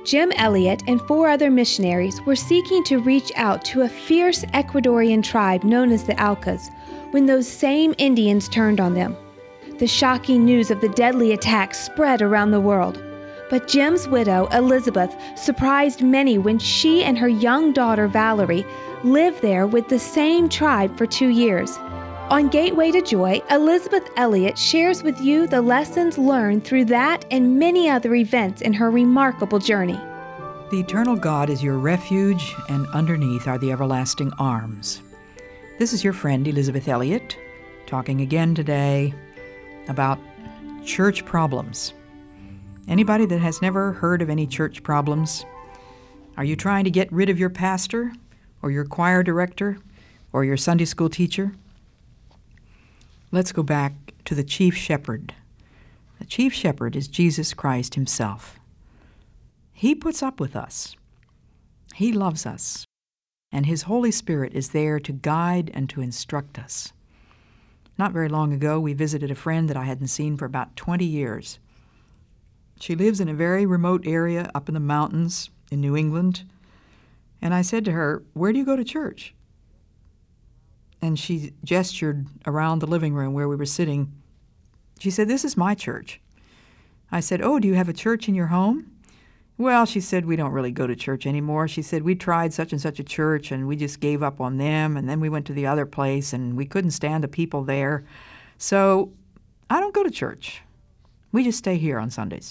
Jim Elliot and 4 other missionaries were seeking to reach out to a fierce Ecuadorian tribe known as the Aucas when those same Indians turned on them. The shocking news of the deadly attack spread around the world. But Jim's widow, Elizabeth, surprised many when she and her young daughter, Valerie, lived there with the same tribe for 2 years. On Gateway to Joy, Elizabeth Elliot shares with you the lessons learned through that and many other events in her remarkable journey. The eternal God is your refuge, and underneath are the everlasting arms. This is your friend, Elizabeth Elliot, talking again today about church problems. Anybody that has never heard of any church problems? Are you trying to get rid of your pastor, or your choir director, or your Sunday school teacher? Let's go back to the chief shepherd. The chief shepherd is Jesus Christ himself. He puts up with us. He loves us. And his Holy Spirit is there to guide and to instruct us. Not very long ago, we visited a friend that I hadn't seen for about 20 years. She lives in a very remote area up in the mountains in New England. And I said to her, "Where do you go to church?" And she gestured around the living room where we were sitting. She said, "This is my church." I said, "Oh, do you have a church in your home?" "Well," she said, "we don't really go to church anymore." She said, "We tried such and such a church, and we just gave up on them, and then we went to the other place, and we couldn't stand the people there. So I don't go to church. We just stay here on Sundays."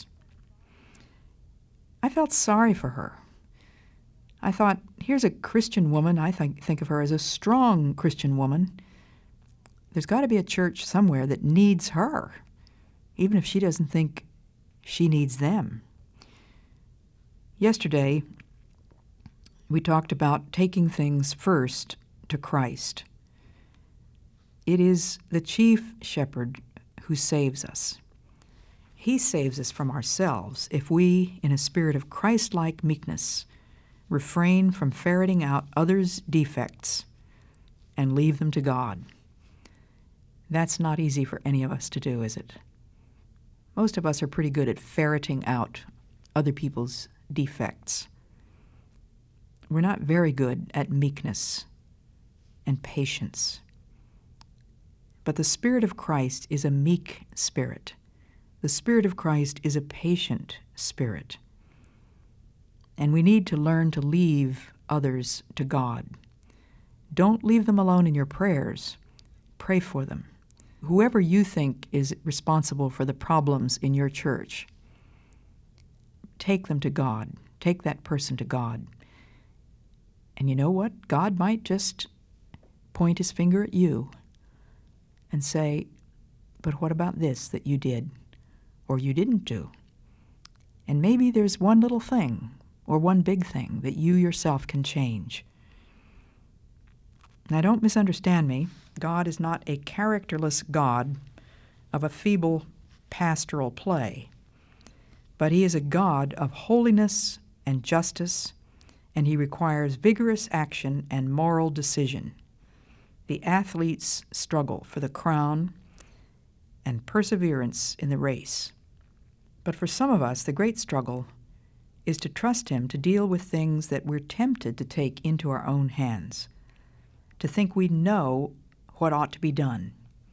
I felt sorry for her. I thought, here's a Christian woman. I think of her as a strong Christian woman. There's got to be a church somewhere that needs her, even if she doesn't think she needs them. Yesterday, we talked about taking things first to Christ. It is the chief shepherd who saves us. He saves us from ourselves if we, in a spirit of Christ-like meekness, refrain from ferreting out others' defects and leave them to God. That's not easy for any of us to do, is it? Most of us are pretty good at ferreting out other people's defects. We're not very good at meekness and patience. But the Spirit of Christ is a meek spirit. The Spirit of Christ is a patient spirit. And we need to learn to leave others to God. Don't leave them alone in your prayers. Pray for them. Whoever you think is responsible for the problems in your church, take them to God. Take that person to God. And you know what? God might just point his finger at you and say, "But what about this that you did or you didn't do?" And maybe there's one little thing or one big thing that you yourself can change. Now, don't misunderstand me. God is not a characterless God of a feeble pastoral play, but he is a God of holiness and justice, and he requires vigorous action and moral decision. The athlete's struggle for the crown and perseverance in the race. But for some of us, the great struggle is to trust him to deal with things that we're tempted to take into our own hands, to think we know what ought to be done.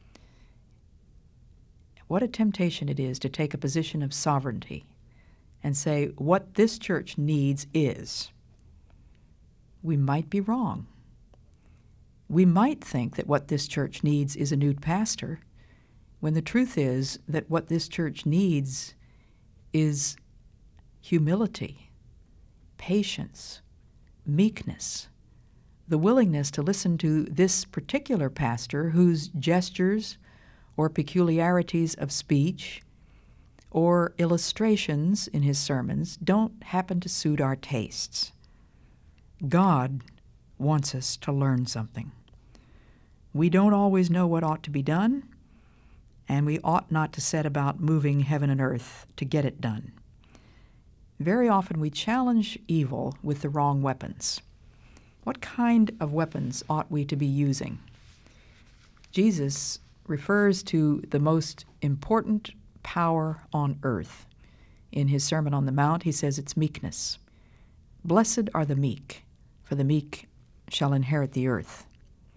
What a temptation it is to take a position of sovereignty and say, what this church needs is. We might be wrong. We might think that what this church needs is a new pastor, when the truth is that what this church needs is humility, patience, meekness, the willingness to listen to this particular pastor whose gestures or peculiarities of speech or illustrations in his sermons don't happen to suit our tastes. God wants us to learn something. We don't always know what ought to be done, and we ought not to set about moving heaven and earth to get it done. Very often we challenge evil with the wrong weapons. What kind of weapons ought we to be using? Jesus refers to the most important power on earth in his Sermon on the Mount, he says it's meekness. Blessed are the meek, for the meek shall inherit the earth.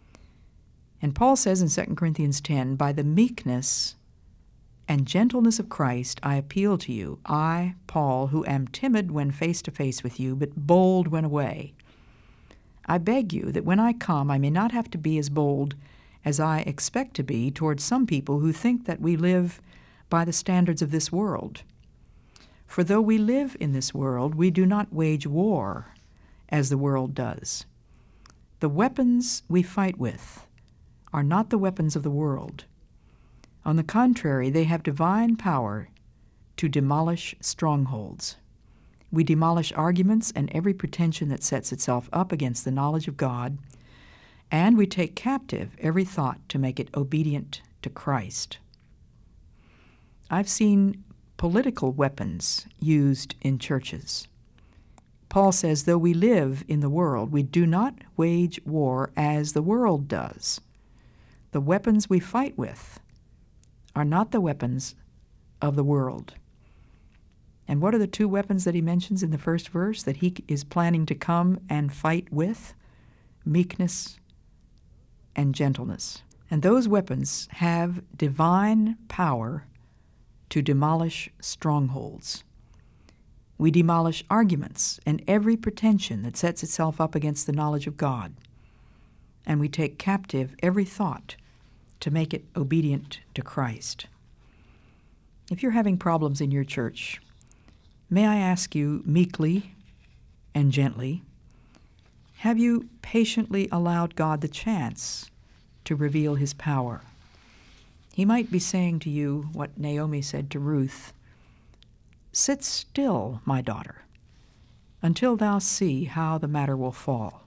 And Paul says in 2 Corinthians 10, by the meekness and gentleness of Christ I appeal to you, I, Paul, who am timid when face to face with you, but bold when away. I beg you that when I come I may not have to be as bold as I expect to be towards some people who think that we live by the standards of this world. For though we live in this world, we do not wage war as the world does. The weapons we fight with are not the weapons of the world. On the contrary, they have divine power to demolish strongholds. We demolish arguments and every pretension that sets itself up against the knowledge of God, and we take captive every thought to make it obedient to Christ. I've seen political weapons used in churches. Paul says, though we live in the world, we do not wage war as the world does. The weapons we fight with are not the weapons of the world. And what are the two weapons that he mentions in the first verse that he is planning to come and fight with? Meekness and gentleness. And those weapons have divine power to demolish strongholds. We demolish arguments and every pretension that sets itself up against the knowledge of God. And we take captive every thought to make it obedient to Christ. If you're having problems in your church, may I ask you meekly and gently, have you patiently allowed God the chance to reveal his power? He might be saying to you what Naomi said to Ruth, sit still, my daughter, until thou see how the matter will fall.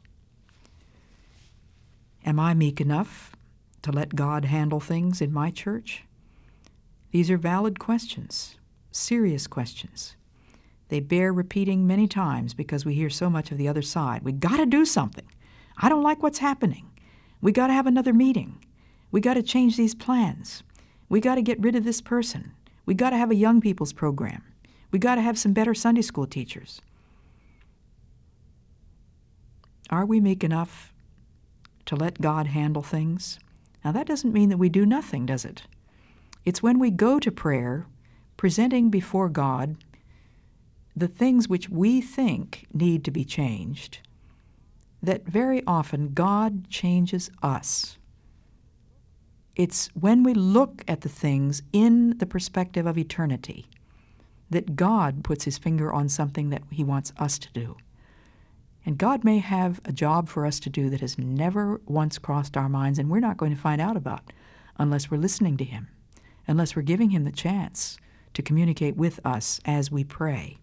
Am I meek enough to let God handle things in my church? These are valid questions, serious questions. They bear repeating many times because we hear so much of the other side. We got to do something. I don't like what's happening. We got to have another meeting. We got to change these plans. We got to get rid of this person. We got to have a young people's program. We got to have some better Sunday school teachers. Are we meek enough to let God handle things? Now, that doesn't mean that we do nothing, does it? It's when we go to prayer, presenting before God the things which we think need to be changed, that very often God changes us. It's when we look at the things in the perspective of eternity that God puts his finger on something that he wants us to do. And God may have a job for us to do that has never once crossed our minds, and we're not going to find out about unless we're listening to him, unless we're giving him the chance to communicate with us as we pray.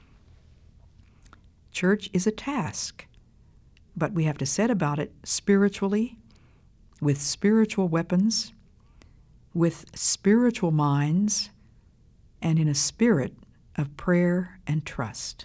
Church is a task, but we have to set about it spiritually, with spiritual weapons, with spiritual minds, and in a spirit of prayer and trust.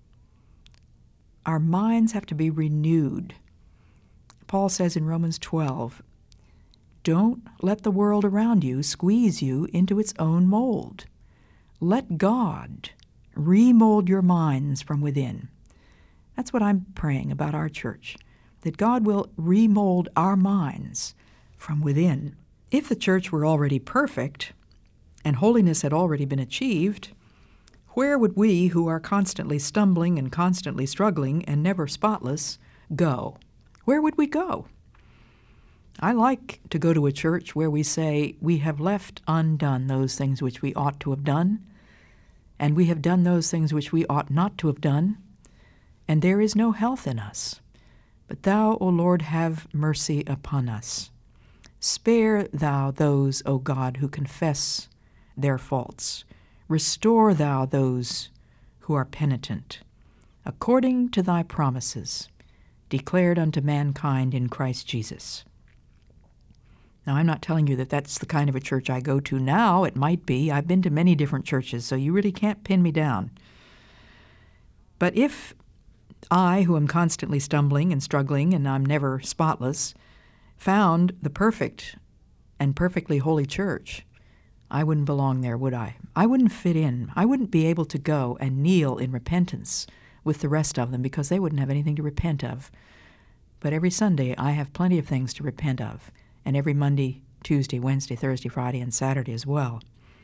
Our minds have to be renewed. Paul says in Romans 12, don't let the world around you squeeze you into its own mold. Let God remold your minds from within. That's what I'm praying about our church, that God will remold our minds from within. If the church were already perfect and holiness had already been achieved, where would we, who are constantly stumbling and constantly struggling and never spotless, go? Where would we go? I like to go to a church where we say, we have left undone those things which we ought to have done, and we have done those things which we ought not to have done, and there is no health in us. But thou, O Lord, have mercy upon us. Spare thou those, O God, who confess their faults. Restore thou those who are penitent, according to thy promises, declared unto mankind in Christ Jesus. Now, I'm not telling you that that's the kind of a church I go to now. It might be. I've been to many different churches, so you really can't pin me down. But if I, who am constantly stumbling and struggling, and I'm never spotless, found the perfect and perfectly holy church, I wouldn't belong there, would I? I wouldn't fit in. I wouldn't be able to go and kneel in repentance with the rest of them because they wouldn't have anything to repent of. But every Sunday, I have plenty of things to repent of, and every Monday, Tuesday, Wednesday, Thursday, Friday, and Saturday as well.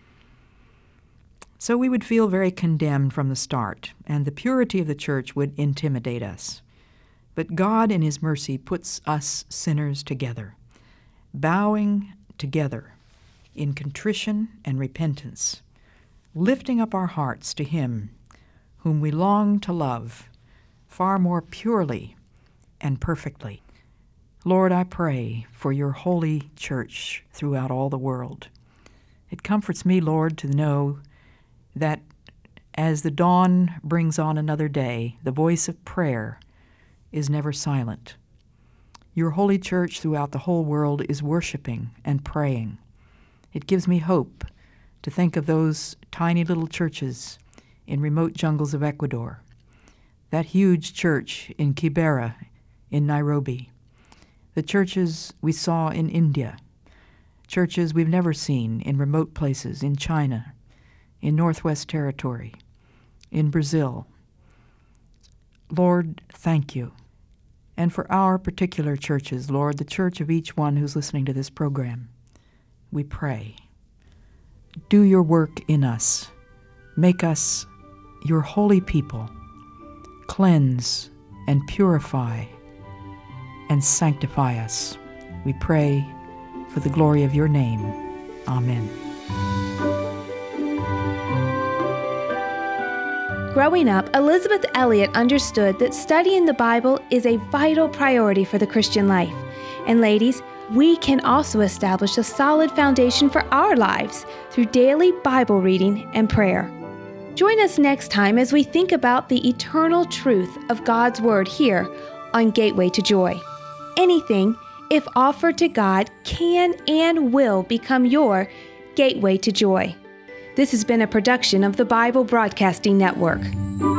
So we would feel very condemned from the start, and the purity of the church would intimidate us. But God in His mercy puts us sinners together, bowing together in contrition and repentance, lifting up our hearts to Him whom we long to love far more purely and perfectly. Lord, I pray for your holy church throughout all the world. It comforts me, Lord, to know that as the dawn brings on another day, the voice of prayer is never silent. Your holy church throughout the whole world is worshiping and praying. It gives me hope to think of those tiny little churches in remote jungles of Ecuador, that huge church in Kibera in Nairobi, the churches we saw in India, churches we've never seen in remote places in China, in Northwest Territory, in Brazil. Lord, thank you. And for our particular churches, Lord, the church of each one who's listening to this program, we pray. Do your work in us. Make us your holy people. Cleanse and purify and sanctify us. We pray for the glory of your name. Amen. Growing up, Elisabeth Elliot understood that studying the Bible is a vital priority for the Christian life. And ladies, we can also establish a solid foundation for our lives through daily Bible reading and prayer. Join us next time as we think about the eternal truth of God's Word here on Gateway to Joy. Anything, if offered to God, can and will become your gateway to joy. This has been a production of the Bible Broadcasting Network.